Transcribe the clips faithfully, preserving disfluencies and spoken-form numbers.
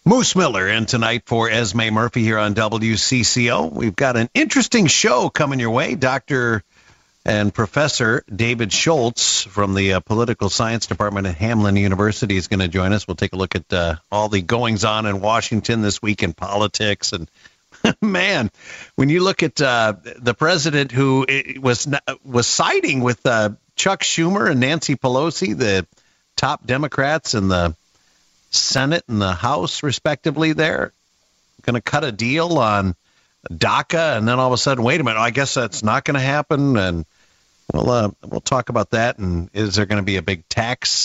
Moose Miller in tonight for Esme Murphy here on W C C O. We've got an interesting show coming your way. Doctor and Professor David Schultz from the uh, Political Science Department at Hamline University is going to join us. We'll take a look at uh, all the goings-on in Washington this week in politics. And, man, when you look at uh, the president who was was siding with uh, Chuck Schumer and Nancy Pelosi, the top Democrats in the Senate and the House, respectively, there, going to cut a deal on DACA, and then all of a sudden, wait a minute, I guess that's not going to happen, and we'll, uh, we'll talk about that, and is there going to be a big tax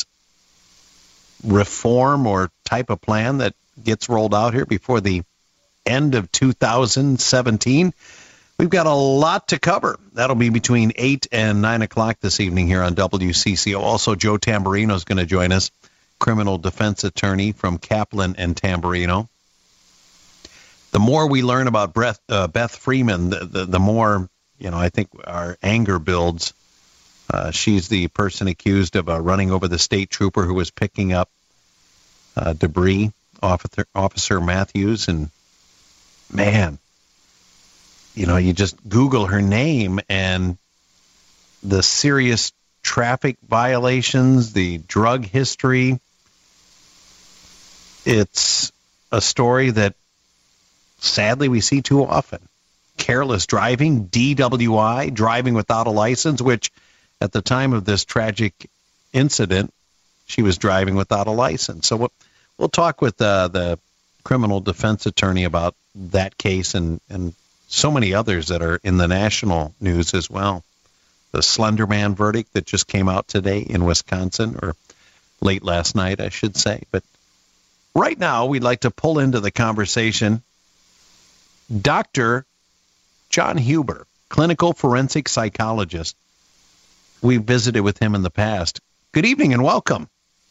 reform or type of plan that gets rolled out here before the end of two thousand seventeen? We've got a lot to cover. That'll be between eight and nine o'clock this evening here on W C C O. Also, Joe Tamburino is going to join us, criminal defense attorney from Kaplan and Tamburino. The more we learn about Beth, uh, Beth Freeman, the, the, the more, you know, I think our anger builds. Uh, she's the person accused of uh, running over the state trooper who was picking up uh, debris, Officer, Officer Matthews. And, man, you know, you just Google her name and the serious traffic violations, the drug history. It's a story that sadly we see too often. Careless driving, D W I, driving without a license, which at the time of this tragic incident, she was driving without a license. So we'll, we'll talk with uh, the criminal defense attorney about that case and, and so many others that are in the national news as well. The Slender Man verdict that just came out today in Wisconsin, or late last night, I should say. But right now, we'd like to pull into the conversation Doctor John Huber, clinical forensic psychologist. We visited with him in the past. Good evening and welcome.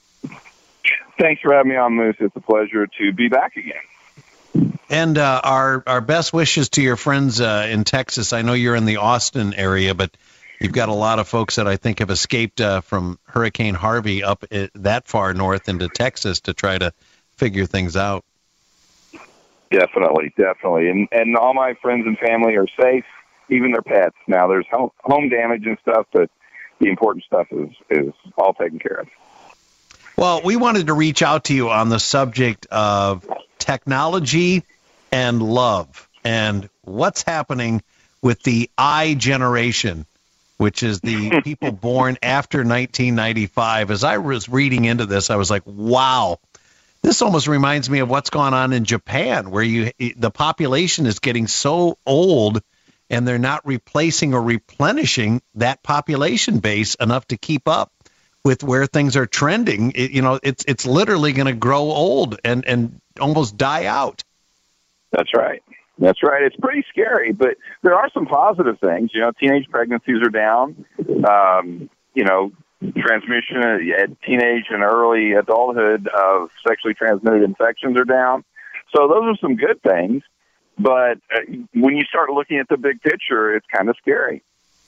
Thanks for having me on, Moose. It's a pleasure to be back again. And uh, our, our best wishes to your friends uh, in Texas. I know you're in the Austin area, but you've got a lot of folks that I think have escaped uh, from Hurricane Harvey up it, that far north into Texas to try to figure things out. Definitely, definitely. And and all my friends and family are safe, even their pets. Now, there's home, home damage and stuff, but the important stuff is, is all taken care of. Well, we wanted to reach out to you on the subject of technology and love and what's happening with the I generation, which is the people born after nineteen ninety-five. As I was reading into this, I was like, wow, this almost reminds me of what's going on in Japan, where you the population is getting so old and they're not replacing or replenishing that population base enough to keep up with where things are trending. It, you know, it's it's literally going to grow old and, and almost die out. That's right. That's right. It's pretty scary, but there are some positive things. You know, teenage pregnancies are down. Um, you know, transmission at teenage and early adulthood of sexually transmitted infections are down. So those are some good things. But uh, when you start looking at the big picture, it's kind of scary.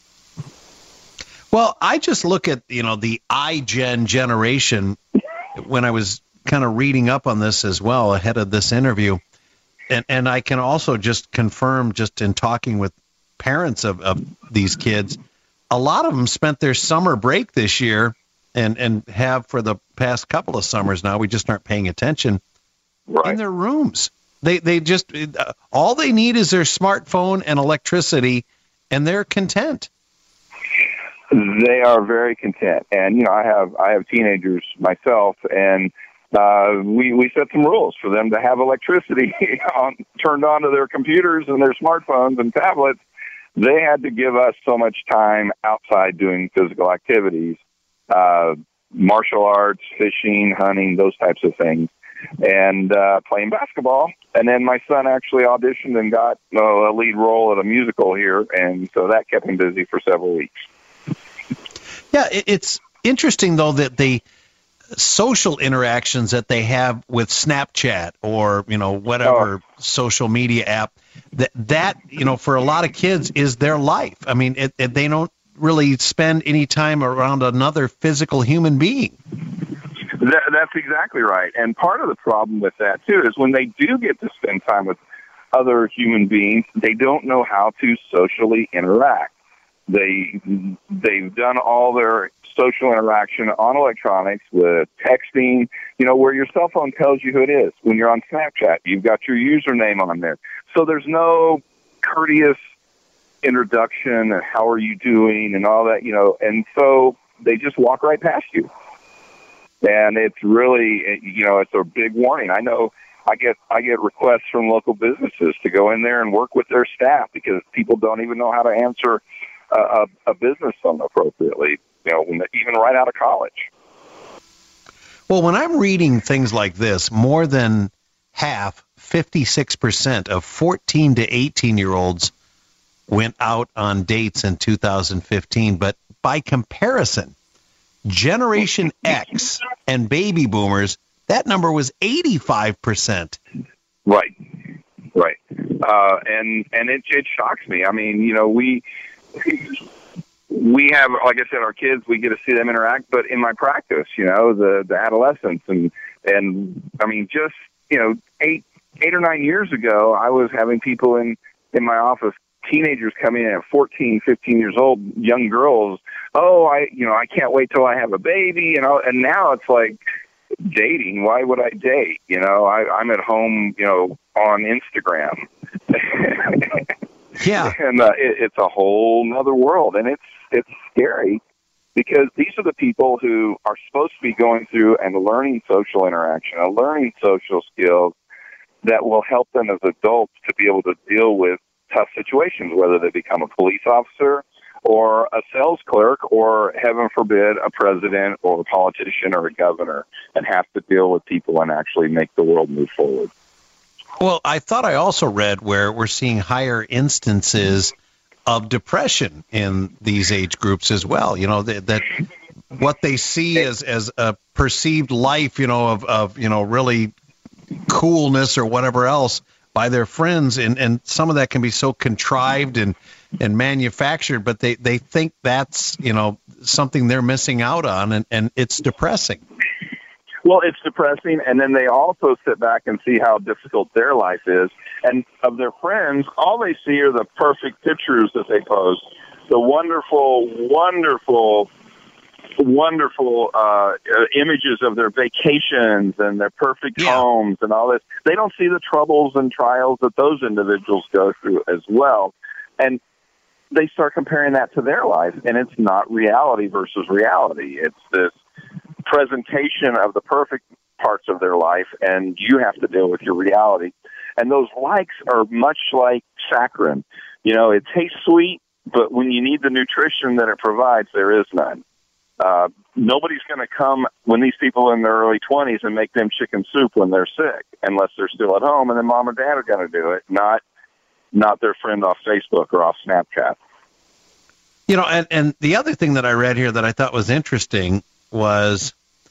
Well, I just look at, you know, the iGen generation when I was kind of reading up on this as well ahead of this interview. And and I can also just confirm, just in talking with parents of, of these kids, a lot of them spent their summer break this year and, and have for the past couple of summers now. We just aren't paying attention right. in their rooms. They they just uh, all they need is their smartphone and electricity, and they're content. They are very content. And, you know, I have I have teenagers myself, and uh, we, we set some rules for them to have electricity on, turned on to their computers and their smartphones and tablets. They had to give us so much time outside doing physical activities, uh, martial arts, fishing, hunting, those types of things, and uh, playing basketball. And then my son actually auditioned and got uh, a lead role at a musical here, and so that kept him busy for several weeks. Yeah, it's interesting, though, that the social interactions that they have with Snapchat or, you know, whatever oh. social media app, that, that, you know, for a lot of kids is their life. I mean, it, it, they don't really spend any time around another physical human being. That, That's exactly right. And part of the problem with that, too, is when they do get to spend time with other human beings, they don't know how to socially interact. They, they've done all their social interaction on electronics with texting, you know, where your cell phone tells you who it is. When you're on Snapchat, you've got your username on there. So there's no courteous introduction and how are you doing and all that, you know, and so they just walk right past you. And it's really, you know, it's a big warning. I know I get I get requests from local businesses to go in there and work with their staff because people don't even know how to answer a, a, a business phone appropriately, you know, when even right out of college. Well, when I'm reading things like this, more than half, fifty-six percent of fourteen to eighteen-year-olds went out on dates in two thousand fifteen. But by comparison, Generation X and baby boomers, that number was eighty-five percent. Right, right. Uh, and and it, it shocks me. I mean, you know, we we have, like I said, our kids, we get to see them interact. But in my practice, you know, the, the adolescents and, and I mean, just, you know, eight eight or nine years ago, I was having people in, in my office, teenagers coming in at fourteen, fifteen years old, young girls. Oh, I, you know, I can't wait till I have a baby. You know, and now it's like dating. Why would I date? You know, I, I'm at home, you know, on Instagram. Yeah. And uh, it, it's a whole nother world. And it's, it's scary because these are the people who are supposed to be going through and learning social interaction and learning social skills that will help them as adults to be able to deal with tough situations, whether they become a police officer or a sales clerk or, heaven forbid, a president or a politician or a governor and have to deal with people and actually make the world move forward. Well, I thought I also read where we're seeing higher instances of depression in these age groups as well. You know, that, that what they see as, as a perceived life, you know, of, of, you know, really coolness or whatever else by their friends. And, and some of that can be so contrived and, and manufactured, but they, they think that's, you know, something they're missing out on. And, and it's depressing. Well, it's depressing, and then they also sit back and see how difficult their life is. And of their friends, all they see are the perfect pictures that they post, the wonderful, wonderful, wonderful uh, images of their vacations and their perfect yeah. homes and all this. They don't see the troubles and trials that those individuals go through as well. And they start comparing that to their life, and it's not reality versus reality. It's this presentation of the perfect parts of their life, and you have to deal with your reality. And those likes are much like saccharin. You know, it tastes sweet, but when you need the nutrition that it provides, there is none. Uh, nobody's going to come when these people are in their early twenties and make them chicken soup when they're sick, unless they're still at home, and then mom or dad are going to do it, not not their friend off Facebook or off Snapchat. You know, and, and the other thing that I read here that I thought was interesting was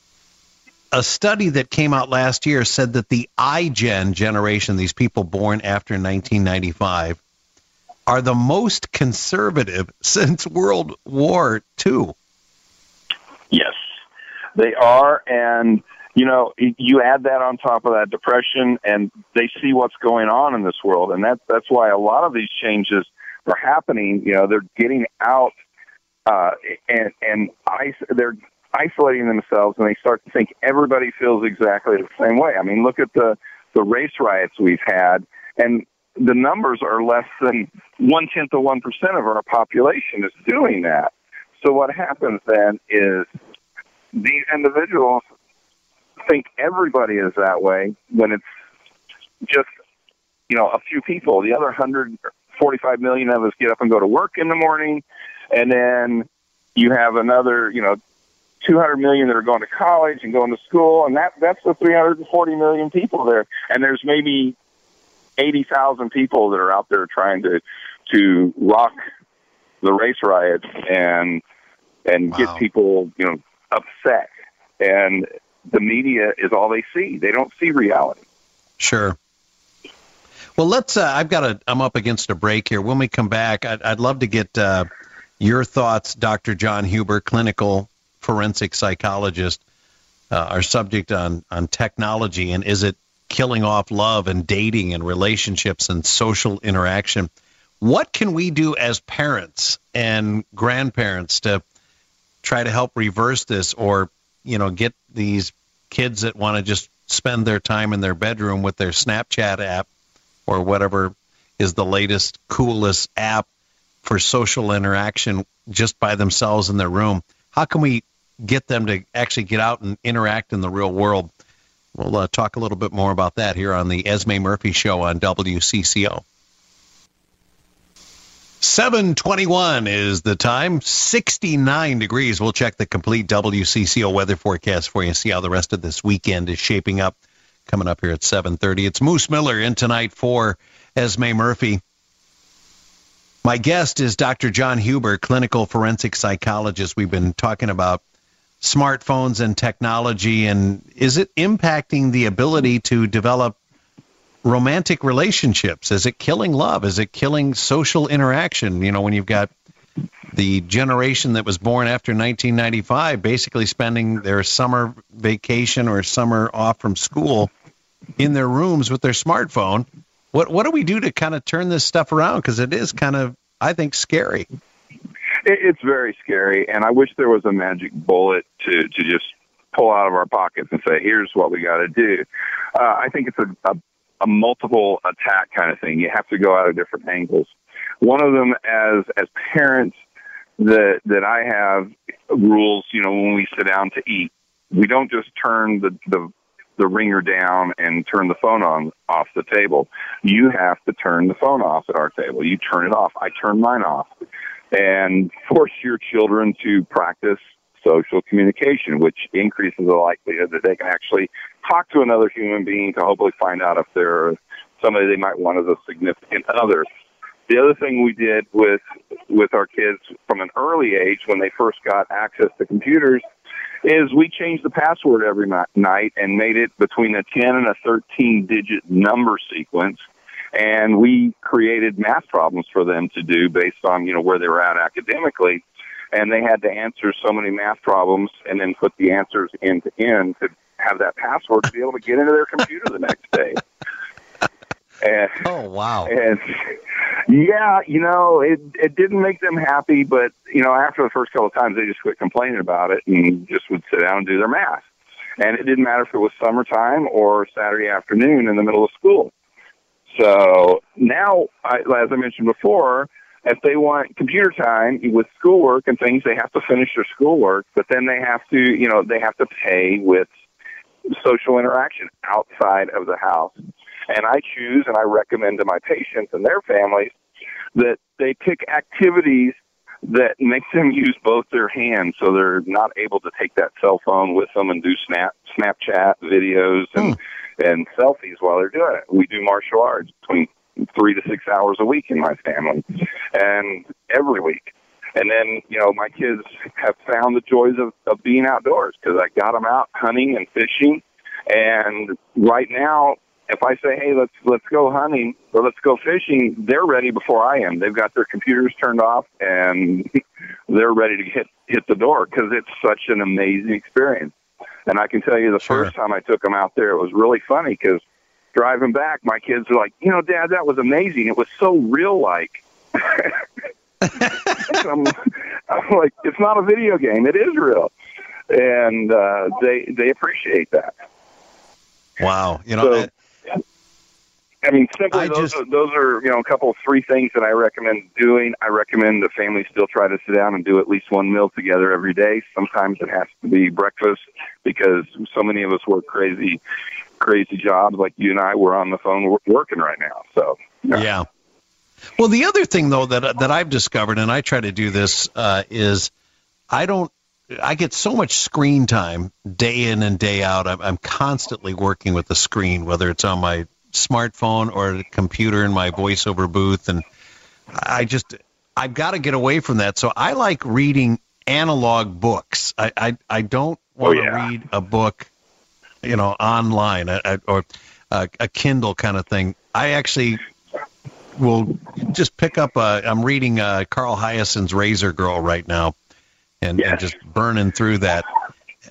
a study that came out last year said that the iGen generation, these people born after nineteen ninety-five, are the most conservative since World War Two. Yes, they are. And, you know, you add that on top of that depression, and they see what's going on in this world. And that, that's why a lot of these changes are happening. You know, they're getting out uh, and, and I, they're isolating themselves, and they start to think everybody feels exactly the same way. I mean, look at the, the race riots we've had, and the numbers are less than one-tenth of one percent of our population is doing that. So what happens then is these individuals think everybody is that way when it's just, you know, a few people. The other one hundred forty-five million of us get up and go to work in the morning, and then you have another, you know, two hundred million that are going to college and going to school, and that that's the three hundred forty million people there. And there's maybe eighty thousand people that are out there trying to to rock the race riots and and wow. get people, you know, upset. And the media is all they see. They don't see reality. Sure. Well, let's. Uh, I've got a. I'm up against a break here. When we come back, I'd, I'd love to get uh, your thoughts, Doctor John Huber, clinical forensic psychologist, uh, our subject on, on technology and is it killing off love and dating and relationships and social interaction. What can we do as parents and grandparents to try to help reverse this, or, you know, get these kids that want to just spend their time in their bedroom with their Snapchat app or whatever is the latest, coolest app for social interaction just by themselves in their room? How can we get them to actually get out and interact in the real world? We'll uh, talk a little bit more about that here on the Esme Murphy Show on W C C O. seven twenty-one is the time, sixty-nine degrees. We'll check the complete W C C O weather forecast for you and see how the rest of this weekend is shaping up. Coming up here at seven thirty. It's Moose Miller in tonight for Esme Murphy. My guest is Doctor John Huber, clinical forensic psychologist. We've been talking about smartphones and technology, and is it impacting the ability to develop romantic relationships? Is it killing love? Is it killing social interaction? You know, when you've got the generation that was born after nineteen ninety-five basically spending their summer vacation or summer off from school in their rooms with their smartphone. What what do we do to kind of turn this stuff around? Because it is kind of, I think, scary. It's very scary, and I wish there was a magic bullet to, to just pull out of our pockets and say, here's what we got to do. Uh, I think it's a, a, a multiple attack kind of thing. You have to go out of different angles. One of them, as as parents, that that I have rules, you know, when we sit down to eat, we don't just turn the, the, the ringer down and turn the phone on off the table. You have to turn the phone off at our table. You turn it off. I turn mine off. And force your children to practice social communication, which increases the likelihood that they can actually talk to another human being to hopefully find out if they're somebody they might want as a significant other. The other thing we did with with our kids from an early age when they first got access to computers is we changed the password every night and made it between a ten and a thirteen-digit number sequence. And we created math problems for them to do based on, you know, where they were at academically. And they had to answer so many math problems and then put the answers end to end to have that password to be able to get into their computer the next day. And, oh, wow. And yeah, you know, it it didn't make them happy, but, you know, after the first couple of times, they just quit complaining about it and just would sit down and do their math. And it didn't matter if it was summertime or Saturday afternoon in the middle of school. So now, I, as I mentioned before, if they want computer time with schoolwork and things, they have to finish their schoolwork, but then they have to, you know, they have to pay with social interaction outside of the house. And I choose and I recommend to my patients and their families that they pick activities that make them use both their hands so they're not able to take that cell phone with them and do snap Snapchat videos and hmm. and selfies while they're doing it. We do martial arts between three to six hours a week in my family, and every week. And then, you know, my kids have found the joys of, of being outdoors because I got them out hunting and fishing. And right now, if I say, hey, let's let's go hunting or let's go fishing, they're ready before I am. They've got their computers turned off, and they're ready to hit, hit the door because it's such an amazing experience. And I can tell you the sure. first time I took them out there, it was really funny because driving back, my kids were like, you know, Dad, that was amazing. It was so real-like. I'm, I'm like, it's not a video game. It is real. And uh, they they appreciate that. Wow. You know, so, that, I mean, simply I those, just, are, those are, you know, a couple of three things that I recommend doing. I recommend the family still try to sit down and do at least one meal together every day. Sometimes it has to be breakfast because so many of us work crazy, crazy jobs like you and I were on the phone working right now. So, yeah. yeah. Well, the other thing, though, that that I've discovered, and I try to do this, uh, is I don't, I get so much screen time day in and day out. I'm, I'm constantly working with the screen, whether it's on my smartphone or the computer in my voiceover booth. And I just, I've got to get away from that. So I like reading analog books. I, I, I don't want to oh, yeah. read a book, you know, online uh, or uh, a Kindle kind of thing. I actually will just pick up, a, I'm reading uh, Carl Hyacint's Razor Girl right now and, yes. and just burning through that.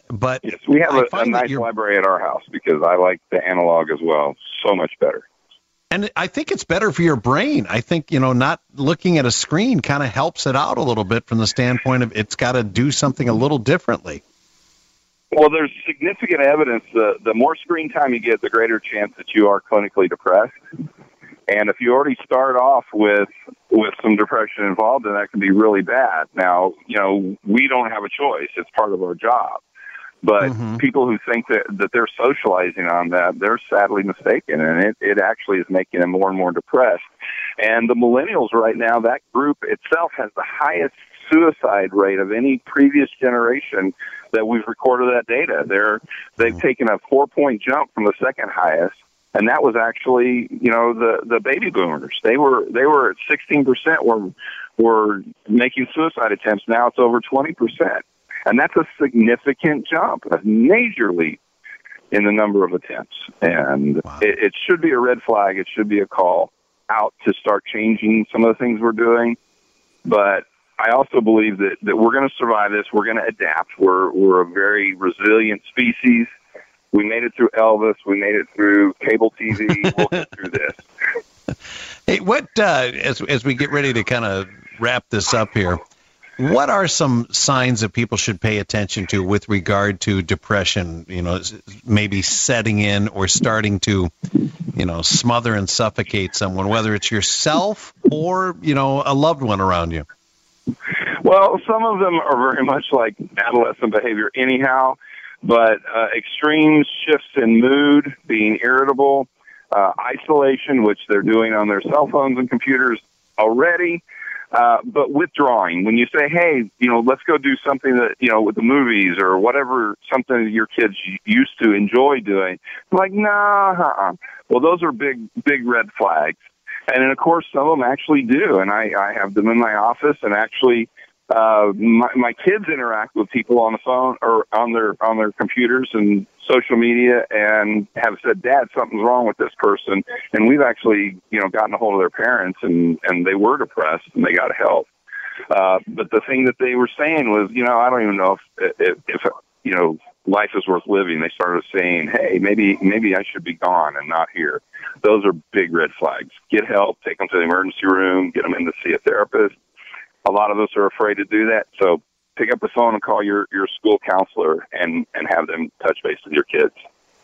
But yes, we have I a, a find that nice you're- library at our house because I like the analog as well. So much better. And I think it's better for your brain. I think, you know, not looking at a screen kind of helps it out a little bit from the standpoint of it's got to do something a little differently. Well, there's significant evidence that the more screen time you get, the greater chance that you are clinically depressed. And if you already start off with with some depression involved, then that can be really bad. Now, you know, we don't have a choice. It's part of our job. But Mm-hmm. people who think that, that they're socializing on that, they're sadly mistaken. And it, it actually is making them more and more depressed. And the millennials right now, that group itself has the highest suicide rate of any previous generation that we've recorded that data. They're, they've mm-hmm. taken a four-point jump from the second highest. And that was actually, you know, the, the baby boomers. They were they were at sixteen percent were were making suicide attempts. Now it's over twenty percent. And that's a significant jump, a major leap in the number of attempts. And wow. it, it should be a red flag. It should be a call out to start changing some of the things we're doing. But I also believe that, that we're going to survive this. We're going to adapt. We're we're a very resilient species. We made it through Elvis. We made it through cable T V. We'll get through this. Hey, what uh, as as we get ready to kind of wrap this up here, what are some signs that people should pay attention to with regard to depression? You know, maybe setting in or starting to, you know, smother and suffocate someone, whether it's yourself or, you know, a loved one around you. Well, some of them are very much like adolescent behavior anyhow. But uh, extreme shifts in mood, being irritable, uh, isolation, which they're doing on their cell phones and computers already, uh, but withdrawing. When you say, hey, you know, let's go do something that, you know, with the movies or whatever, something that your kids used to enjoy doing, like, nah, uh-uh. Well, those are big, big red flags. And then, of course, some of them actually do. And I, I have them in my office, and actually Uh, my, my kids interact with people on the phone or on their on their computers and social media, and have said, "Dad, something's wrong with this person." And we've actually, you know, gotten a hold of their parents, and and they were depressed, and they got help. Uh, but the thing that they were saying was, you know, I don't even know if if, if you know life is worth living. They started saying, "Hey, maybe maybe I should be gone and not here." Those are big red flags. Get help. Take them to the emergency room. Get them in to see a therapist. A lot of us are afraid to do that, so pick up the phone and call your, your school counselor and, and have them touch base with your kids.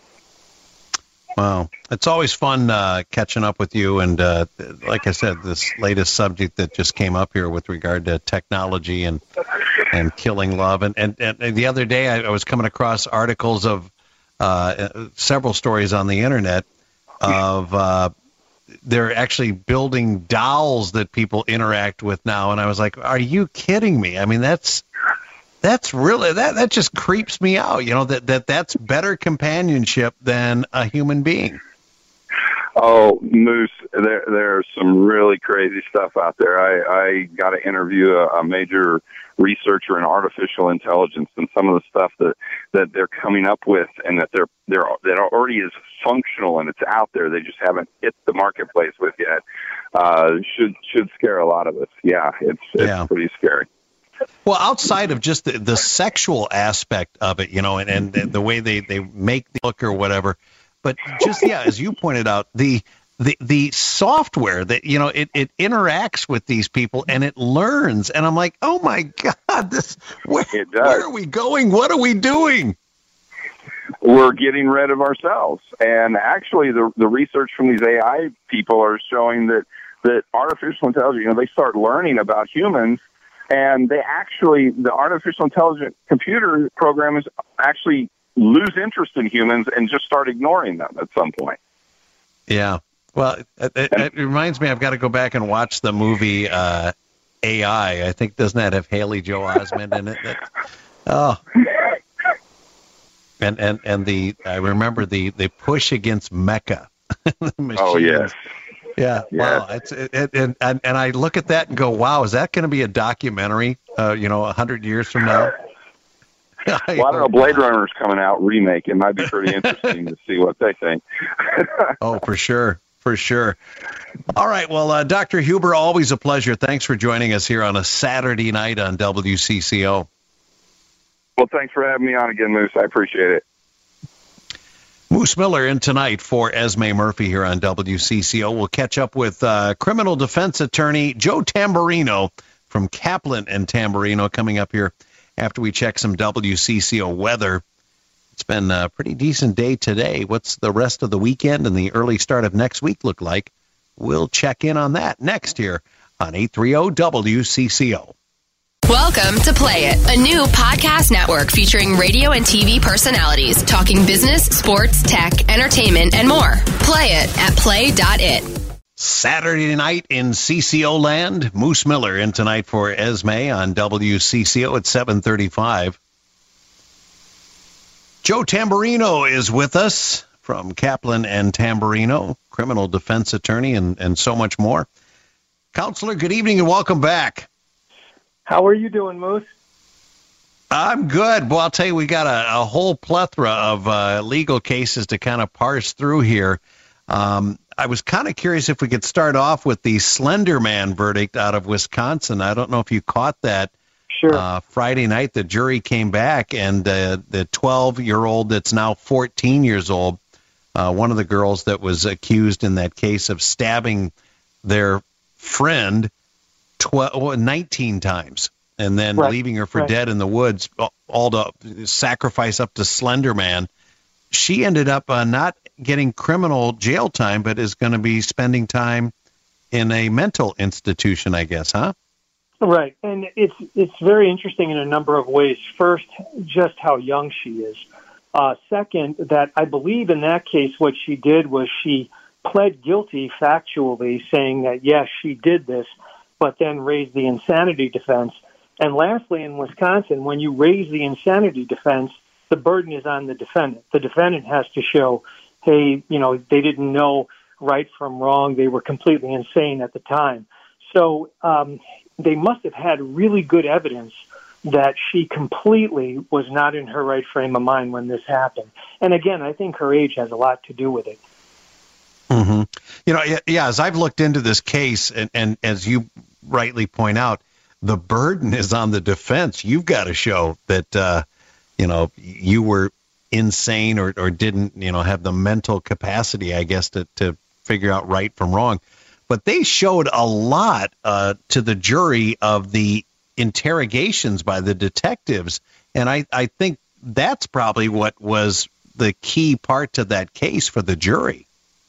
Wow. It's always fun uh, catching up with you, and uh, like I said, this latest subject that just came up here with regard to technology and and killing love. And, and, and the other day I, I was coming across articles of uh, several stories on the Internet of uh they're actually building dolls that people interact with now. And I was like, are you kidding me? I mean, that's, that's really, that, that just creeps me out, you know, that, that that's better companionship than a human being. Oh, Moose, there, there's some really crazy stuff out there. I, I got to interview a, a major researcher in artificial intelligence, and some of the stuff that, that they're coming up with, and that they're, they're, that already is functional and it's out there. They just haven't hit the marketplace with yet. Uh, should, should scare a lot of us. Yeah. It's, it's yeah. pretty scary. Well, outside of just the, the sexual aspect of it, you know, and, and the way they, they make the look or whatever, but just, yeah, as you pointed out, the, the, the software that, you know, it, it interacts with these people and it learns. And I'm like, oh my God, this, where, it does. where are we going? What are we doing? We're getting rid of ourselves. And actually the, the research from these A I people are showing that, that artificial intelligence, you know, they start learning about humans, and they actually, the artificial intelligence computer programs actually lose interest in humans and just start ignoring them at some point. Yeah. Well, it, it, it reminds me, I've got to go back and watch the movie uh, A I. I think, doesn't that have Haley Joel Osment in it? That, oh. And, and, and the, I remember the, the push against Mecha. Oh, yes. Yeah. Yes. Wow. It's it, it, and, and and I look at that and go, wow, is that going to be a documentary, uh, you know, a hundred years from now? Well, I don't know. Blade Runner's coming out remake. It might be pretty interesting to see what they think. Oh, for sure. For sure. All right. Well, uh, Doctor Huber, always a pleasure. Thanks for joining us here on a Saturday night on W C C O. Well, thanks for having me on again, Moose. I appreciate it. Moose Miller in tonight for Esme Murphy here on W C C O. We'll catch up with uh, criminal defense attorney Joe Tamburino from Kaplan and Tamburino coming up here after we check some W C C O weather. It's been a pretty decent day today. What's the rest of the weekend and the early start of next week look like? We'll check in on that next here on eight thirty W C C O. Welcome to Play It, a new podcast network featuring radio and T V personalities talking business, sports, tech, entertainment, and more. Play it at play dot it. Saturday night in C C O land. Moose Miller in tonight for Esme on W C C O at seven thirty-five. Joe Tamburino is with us from Kaplan and Tamburino, criminal defense attorney, and, and so much more. Counselor, good evening and welcome back. How are you doing, Moose? I'm good. Well, I'll tell you, we got a, a whole plethora of uh, legal cases to kind of parse through here. Um, I was kind of curious if we could start off with the Slender Man verdict out of Wisconsin. I don't know if you caught that. Sure. Uh, Friday night, the jury came back, and uh, the twelve-year-old that's now fourteen years old, uh, one of the girls that was accused in that case of stabbing their friend twelve, nineteen times and then right. leaving her for right. dead in the woods, all to sacrifice up to Slender Man. She ended up uh, not getting criminal jail time, but is going to be spending time in a mental institution, I guess, huh? Right. And it's it's very interesting in a number of ways. First, just how young she is. Uh, second, that I believe in that case what she did was she pled guilty factually, saying that, yes, she did this, but then raised the insanity defense. And lastly, in Wisconsin, when you raise the insanity defense, the burden is on the defendant. The defendant has to show, hey, you know, they didn't know right from wrong. They were completely insane at the time. So um, they must have had really good evidence that she completely was not in her right frame of mind when this happened. And again, I think her age has a lot to do with it. Mm-hmm. You know, yeah, as I've looked into this case, and, and as you rightly point out, the burden is on the defense. You've got to show that, uh, you know, you were insane or, or didn't, you know, have the mental capacity, I guess, to, to figure out right from wrong. But they showed a lot uh, to the jury of the interrogations by the detectives. And I, I think that's probably what was the key part to that case for the jury.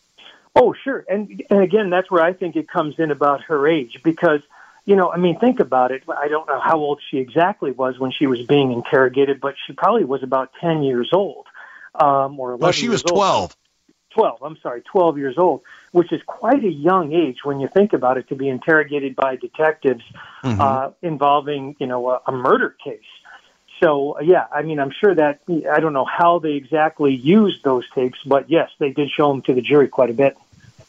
Oh, sure. And, and again, that's where I think it comes in about her age, because, you know, I mean, think about it. I don't know how old she exactly was when she was being interrogated, but she probably was about ten years old. Um, or eleven well, she was twelve. twelve, I'm sorry, twelve years old, which is quite a young age when you think about it, to be interrogated by detectives mm-hmm. uh, involving, you know, a, a murder case. So, yeah, I mean, I'm sure that, I don't know how they exactly used those tapes, but yes, they did show them to the jury quite a bit.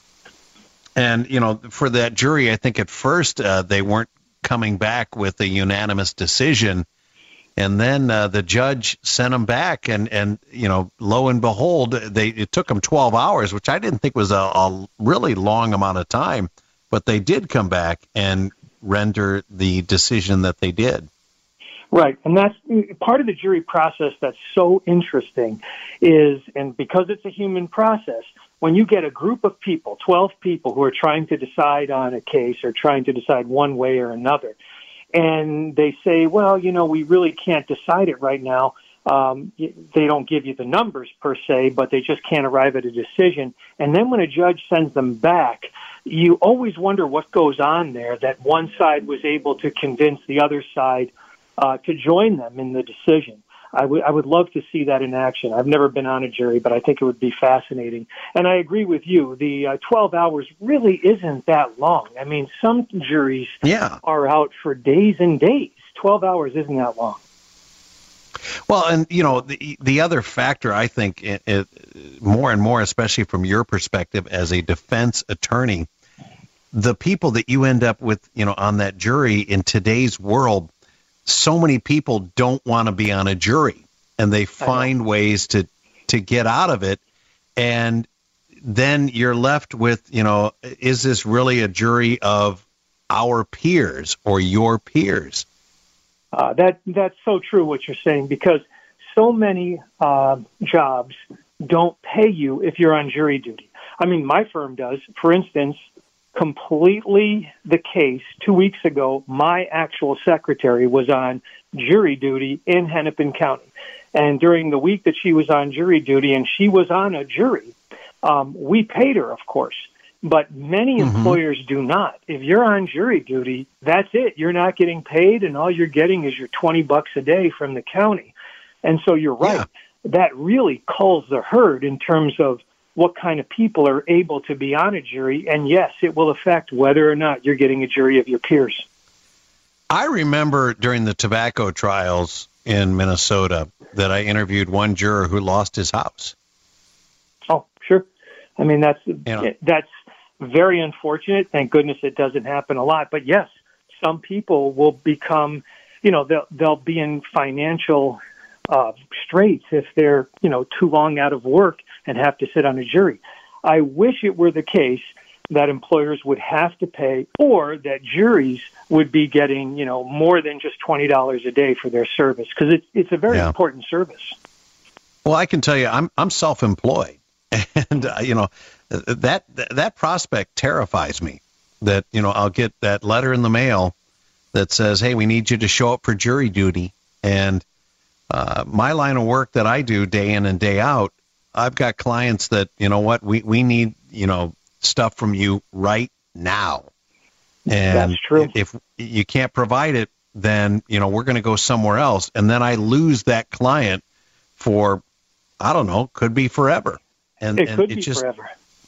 And, you know, for that jury, I think at first uh, they weren't coming back with a unanimous decision. And then uh, the judge sent them back, and, and, you know, lo and behold, they it took them twelve hours, which I didn't think was a, a really long amount of time. But they did come back and render the decision that they did. Right, and that's part of the jury process that's so interesting is, and because it's a human process, when you get a group of people, twelve people who are trying to decide on a case or trying to decide one way or another, and they say, well, you know, we really can't decide it right now. Um, they don't give you the numbers per se, but they just can't arrive at a decision. And then when a judge sends them back, you always wonder what goes on there, that one side was able to convince the other side uh, to join them in the decision. I would I would love to see that in action. I've never been on a jury, but I think it would be fascinating. And I agree with you. The uh, twelve hours really isn't that long. I mean, some juries yeah. are out for days and days. twelve hours isn't that long. Well, and, you know, the the other factor, I think, it, it, more and more, especially from your perspective as a defense attorney, the people that you end up with, you know, on that jury in today's world, so many people don't want to be on a jury, and they find ways to, to get out of it. And then you're left with, you know, is this really a jury of our peers or your peers? Uh, that that's so true what you're saying, because so many uh, jobs don't pay you if you're on jury duty. I mean, my firm does. For instance, completely the case, two weeks ago, my actual secretary was on jury duty in Hennepin County. And during the week that she was on jury duty and she was on a jury, um, we paid her, of course. But many mm-hmm. employers do not. If you're on jury duty, that's it. You're not getting paid, and all you're getting is your twenty bucks a day from the county. And so you're right. Yeah. That really culls the herd in terms of what kind of people are able to be on a jury. And yes, it will affect whether or not you're getting a jury of your peers. I remember during the tobacco trials in Minnesota that I interviewed one juror who lost his house. Oh, sure. I mean, that's you know. that's very unfortunate. Thank goodness it doesn't happen a lot. But yes, some people will become, you know, they'll, they'll be in financial uh, straits if they're, you know, too long out of work and have to sit on a jury. I wish it were the case that employers would have to pay, or that juries would be getting, you know, more than just twenty dollars a day for their service, because it's it's a very yeah. important service. Well, I can tell you, I'm I'm self-employed, and uh, you know, that that prospect terrifies me. That, you know, I'll get that letter in the mail that says, "Hey, we need you to show up for jury duty," and uh, my line of work that I do day in and day out, I've got clients that, you know what, we we need, you know, stuff from you right now. And that's true. If you can't provide it, then, you know, we're going to go somewhere else. And then I lose that client for, I don't know, could be forever. And it and could it be just, forever.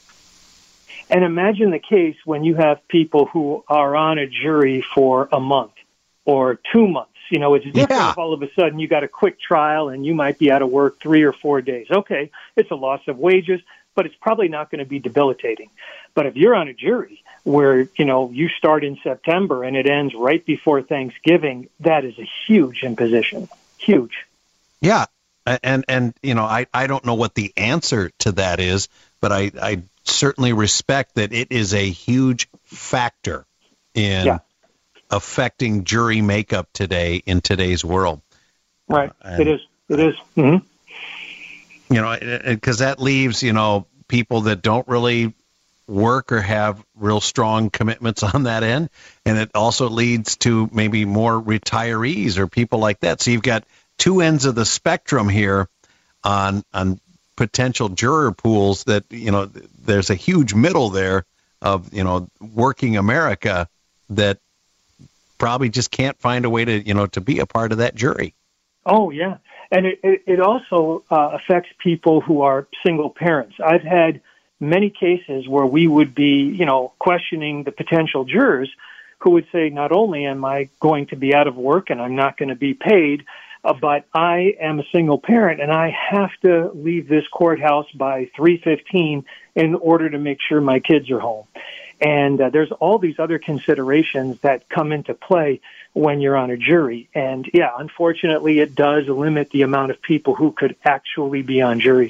And imagine the case when you have people who are on a jury for a month or two months. You know, it's different yeah. if all of a sudden you got a quick trial and you might be out of work three or four days. Okay, it's a loss of wages, but it's probably not going to be debilitating. But if you're on a jury where, you know, you start in September and it ends right before Thanksgiving, that is a huge imposition. Huge. Yeah. And, and you know, I, I don't know what the answer to that is, but I, I certainly respect that it is a huge factor in yeah. affecting jury makeup today in today's world. Right. Uh, it is. It is. Mm-hmm. You know, because that leaves, you know, people that don't really work or have real strong commitments on that end. And it also leads to maybe more retirees or people like that. So you've got two ends of the spectrum here on on potential juror pools that, you know, there's a huge middle there of, you know, working America that probably just can't find a way to, you know, to be a part of that jury. Oh, yeah. And it, it, it also uh, affects people who are single parents. I've had many cases where we would be, you know, questioning the potential jurors who would say, not only am I going to be out of work and I'm not going to be paid, uh, but I am a single parent and I have to leave this courthouse by three fifteen in order to make sure my kids are home. And uh, there's all these other considerations that come into play when you're on a jury. And, yeah, unfortunately, it does limit the amount of people who could actually be on juries.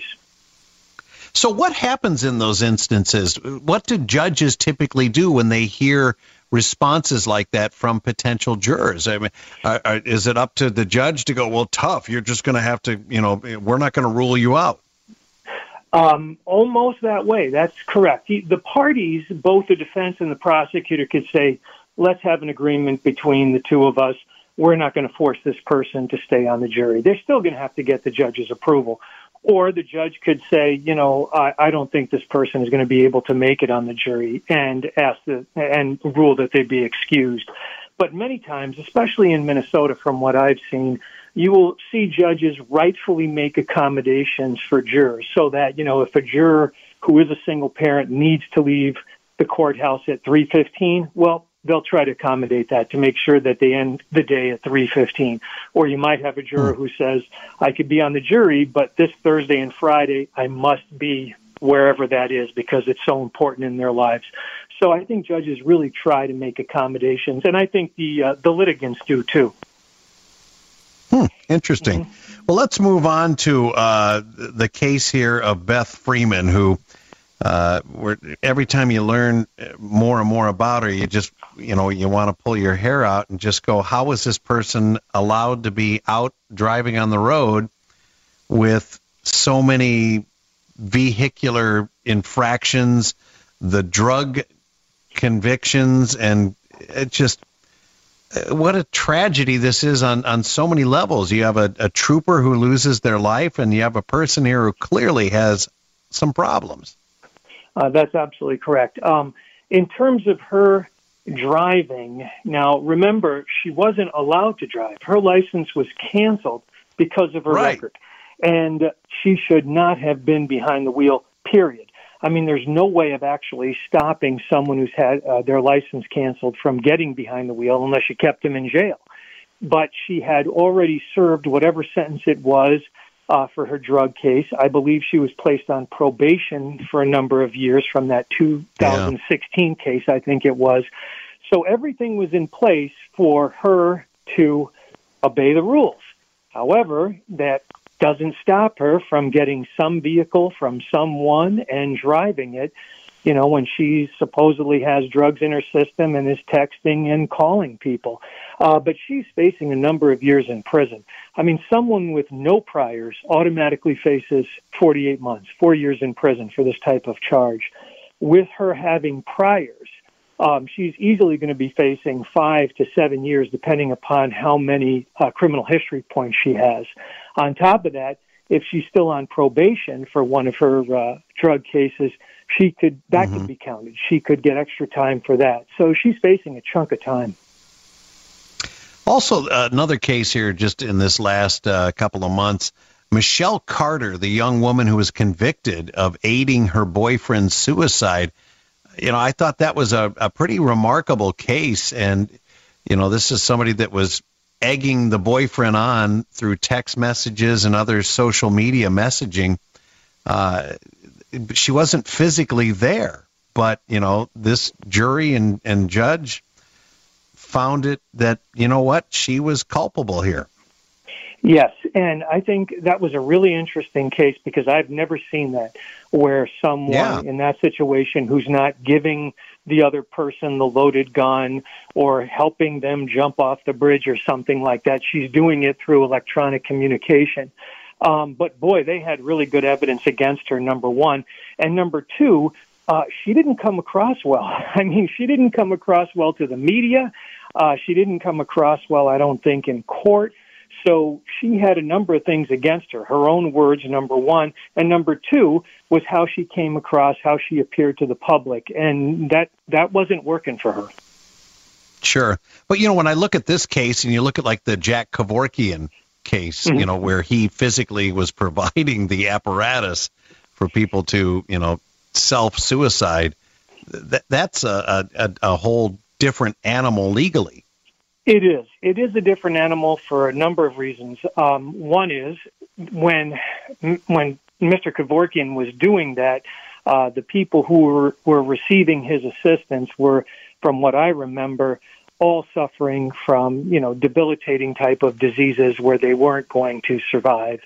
So what happens in those instances? What do judges typically do when they hear responses like that from potential jurors? I mean, are, are, is it up to the judge to go, well, tough, you're just going to have to, you know, we're not going to rule you out? Um, almost that way. That's correct. He, the parties, both the defense and the prosecutor, could say, let's have an agreement between the two of us. We're not going to force this person to stay on the jury. They're still going to have to get the judge's approval. Or the judge could say, you know, I, I don't think this person is going to be able to make it on the jury, and ask the, and rule that they be excused. But many times, especially in Minnesota, from what I've seen, you will see judges rightfully make accommodations for jurors so that, you know, if a juror who is a single parent needs to leave the courthouse at three fifteen, well, they'll try to accommodate that to make sure that they end the day at three fifteen. Or you might have a juror who says, I could be on the jury, but this Thursday and Friday, I must be wherever that is because it's so important in their lives. So I think judges really try to make accommodations, and I think the uh, the litigants do too. Hmm, interesting. Mm-hmm. Well, let's move on to uh, the case here of Beth Freeman, who uh, where every time you learn more and more about her, you just, you know, you want to pull your hair out and just go, how was this person allowed to be out driving on the road with so many vehicular infractions, the drug convictions, and it just, what a tragedy this is on, on so many levels. You have a, a trooper who loses their life, and you have a person here who clearly has some problems. Uh, that's absolutely correct. Um, in terms of her driving, now remember, she wasn't allowed to drive. Her license was canceled because of her right. record, and she should not have been behind the wheel, period. I mean, there's no way of actually stopping someone who's had uh, their license canceled from getting behind the wheel unless you kept them in jail. But she had already served whatever sentence it was uh, for her drug case. I believe she was placed on probation for a number of years from that two thousand sixteen yeah. case, I think it was. So everything was in place for her to obey the rules. However, that doesn't stop her from getting some vehicle from someone and driving it, you know, when she supposedly has drugs in her system and is texting and calling people. Uh, but she's facing a number of years in prison. I mean, someone with no priors automatically faces forty-eight months, four years in prison for this type of charge. With her having priors, Um, she's easily going to be facing five to seven years, depending upon how many uh, criminal history points she has. On top of that, if she's still on probation for one of her uh, drug cases, she could that mm-hmm. could be counted. She could get extra time for that. So she's facing a chunk of time. Also, uh, another case here, just in this last uh, couple of months, Michelle Carter, the young woman who was convicted of aiding her boyfriend's suicide. You know, I thought that was a, a pretty remarkable case. And, you know, this is somebody that was egging the boyfriend on through text messages and other social media messaging. Uh, she wasn't physically there, but, you know, this jury and, and judge found it that, you know what, she was culpable here. Yes, and I think that was a really interesting case because I've never seen that, where someone yeah. in that situation who's not giving the other person the loaded gun or helping them jump off the bridge or something like that. She's doing it through electronic communication. Um, but, boy, they had really good evidence against her, number one. And number two, uh, she didn't come across well. I mean, she didn't come across well to the media. Uh, she didn't come across well, I don't think, in court. So she had a number of things against her. Her own words, number one. And number two was how she came across, how she appeared to the public. And that, that wasn't working for her. Sure. But, you know, when I look at this case and you look at like the Jack Kevorkian case, mm-hmm. you know, where he physically was providing the apparatus for people to, you know, self-suicide, that, that's a, a, a whole different animal legally. It is. It is a different animal for a number of reasons. Um, one is when when Mister Kevorkian was doing that, uh, the people who were, were receiving his assistance were, from what I remember, all suffering from, you know, debilitating type of diseases where they weren't going to survive.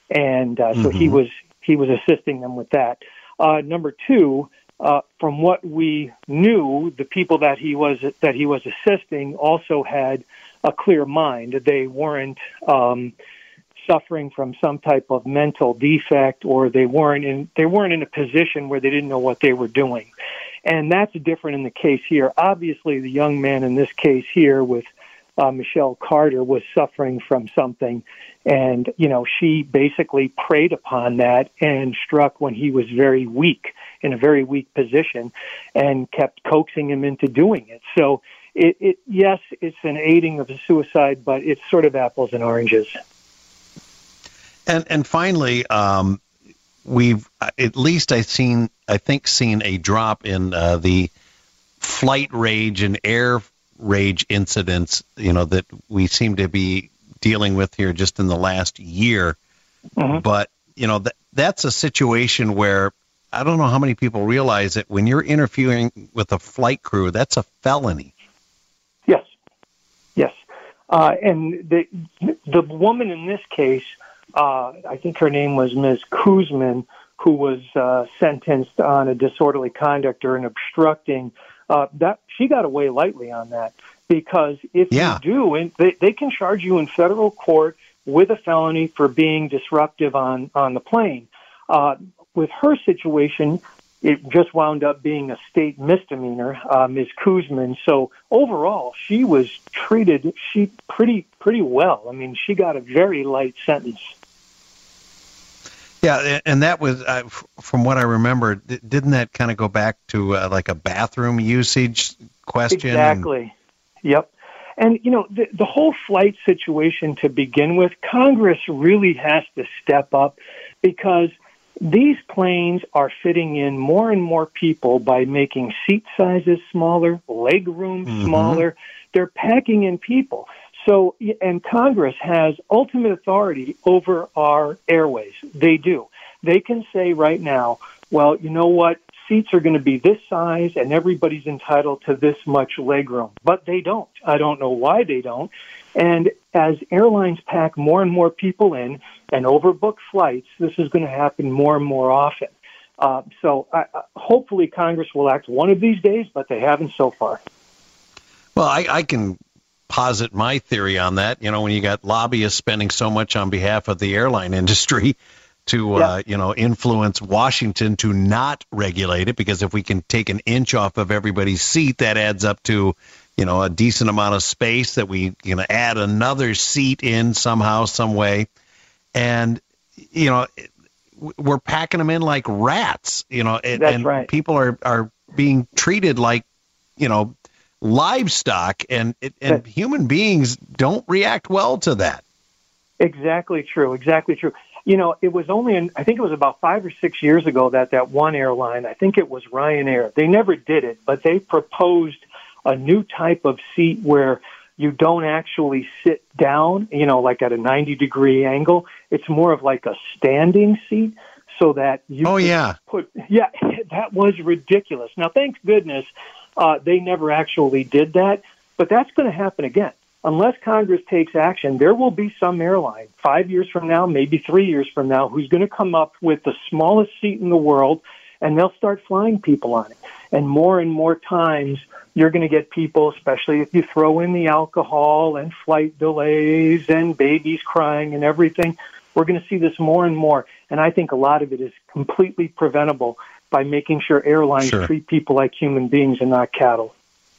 And uh, so mm-hmm. he was he was assisting them with that. Uh, number two, Uh, from what we knew, the people that he was that he was assisting also had a clear mind. They weren't um, suffering from some type of mental defect, or they weren't in they weren't in a position where they didn't know what they were doing. And that's different in the case here. Obviously, the young man in this case here with uh, Michelle Carter was suffering from something, and you know she basically preyed upon that and struck when he was very weak. in a very weak position, and kept coaxing him into doing it. So, it, it yes, it's an aiding of a suicide, but it's sort of apples and oranges. And and finally, um, we've at least I've seen I think seen a drop in uh, the flight rage and air rage incidents, you know, that we seem to be dealing with here just in the last year. Mm-hmm. But you know that that's a situation where I don't know how many people realize that when you're interfering with a flight crew, that's a felony. Yes, yes. Uh, and the the woman in this case, uh, I think her name was Miz Kuzman, who was uh, sentenced on a disorderly conduct or an obstructing, uh, that she got away lightly on that. Because if yeah. you do, and they, they can charge you in federal court with a felony for being disruptive on, on the plane. Uh, with her situation, it just wound up being a state misdemeanor, uh, Miz Kuzman. So overall, she was treated she pretty pretty well. I mean, she got a very light sentence. Yeah, and that was, uh, from what I remember, didn't that kind of go back to uh, like a bathroom usage question? Exactly. Yep. And, you know, the, the whole flight situation to begin with, Congress really has to step up because these planes are fitting in more and more people by making seat sizes smaller, leg room mm-hmm. smaller. They're packing in people. So, and Congress has ultimate authority over our airways. They do. They can say right now, well, you know what? Seats are going to be this size and everybody's entitled to this much legroom. But they don't. I don't know why they don't. And as airlines pack more and more people in and overbook flights, this is going to happen more and more often. Uh, so I, hopefully Congress will act one of these days, but they haven't so far. Well, I, I can posit my theory on that. You know, when you got lobbyists spending so much on behalf of the airline industry to, uh, yeah. you know, influence Washington to not regulate it, because if we can take an inch off of everybody's seat, that adds up to, you know, a decent amount of space that we, you know, add another seat in somehow, some way. And, you know, we're packing them in like rats, you know, and, That's and right. people are, are being treated like, you know, livestock, and, and human beings don't react well to that. Exactly true. Exactly true. You know, it was only, in, I think it was about five or six years ago that that one airline, I think it was Ryanair, they never did it, but they proposed a new type of seat where you don't actually sit down, you know, like at a ninety degree angle. It's more of like a standing seat so that you oh, yeah. put, yeah, that was ridiculous. Now, thank goodness uh, they never actually did that, but that's going to happen again. Unless Congress takes action, there will be some airline five years from now, maybe three years from now, who's going to come up with the smallest seat in the world, and they'll start flying people on it. And more and more times, you're going to get people, especially if you throw in the alcohol and flight delays and babies crying and everything, we're going to see this more and more. And I think a lot of it is completely preventable by making sure airlines sure. treat people like human beings and not cattle.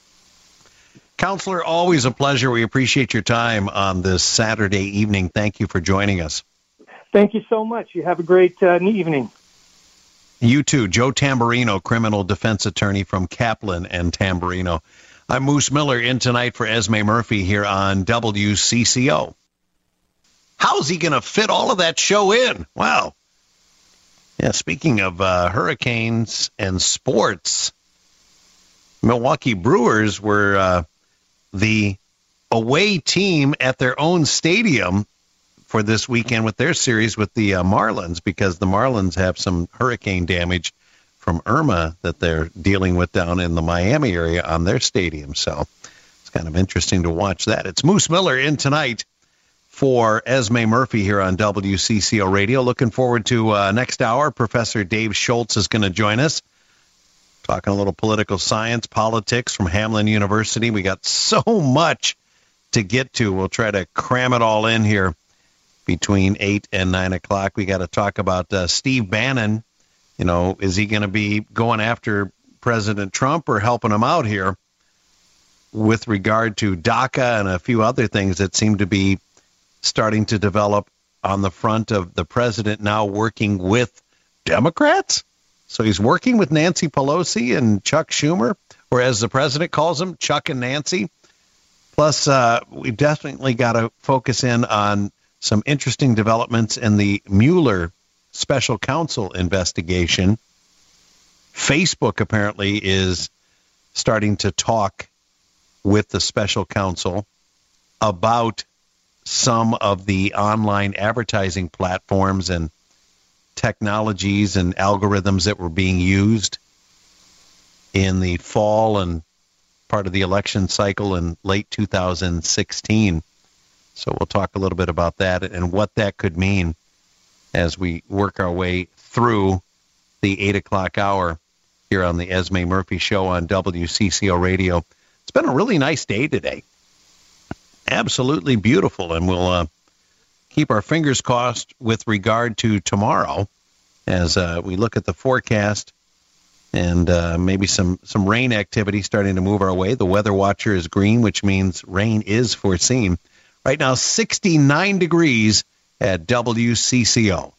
Counselor, always a pleasure. We appreciate your time on this Saturday evening. Thank you for joining us. Thank you so much. You have a great uh, evening. You too. Joe Tamburino, criminal defense attorney from Kaplan and Tamburino. I'm Moose Miller, in tonight for Esme Murphy here on W C C O. How's he going to fit all of that show in? Wow. Yeah, speaking of uh, hurricanes and sports, Milwaukee Brewers were uh, the away team at their own stadium for this weekend with their series with the uh, Marlins, because the Marlins have some hurricane damage from Irma that they're dealing with down in the Miami area on their stadium. So it's kind of interesting to watch that. It's Moose Miller in tonight for Esme Murphy here on W C C O Radio. Looking forward to uh, next hour. Professor Dave Schultz is going to join us, talking a little political science, politics from Hamline University. We got so much to get to. We'll try to cram it all in here between eight and nine o'clock. We got to talk about uh, Steve Bannon. You know, is he going to be going after President Trump or helping him out here with regard to DACA and a few other things that seem to be starting to develop on the front of the president now working with Democrats? So he's working with Nancy Pelosi and Chuck Schumer, or as the president calls them, Chuck and Nancy. Plus, uh, we definitely got to focus in on some interesting developments in the Mueller special counsel investigation. Facebook apparently is starting to talk with the special counsel about some of the online advertising platforms and technologies and algorithms that were being used in the fall and part of the election cycle in late two thousand sixteen. So we'll talk a little bit about that and what that could mean as we work our way through the eight o'clock hour here on the Esme Murphy Show on W C C O Radio. It's been a really nice day today. Absolutely beautiful, and we'll uh, keep our fingers crossed with regard to tomorrow as uh, we look at the forecast and uh, maybe some, some rain activity starting to move our way. The weather watcher is green, which means rain is foreseen. Right now, sixty-nine degrees at W C C O.